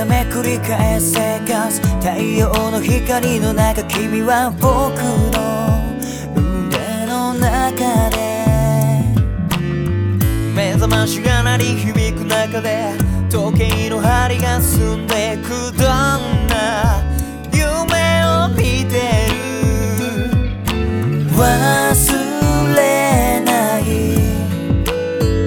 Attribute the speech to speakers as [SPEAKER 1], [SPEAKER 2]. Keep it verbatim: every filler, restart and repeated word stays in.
[SPEAKER 1] め繰り返す生活、太陽の光の中君は僕の腕の中で、目覚ましが鳴り響く中で時計の針が進んでくどんな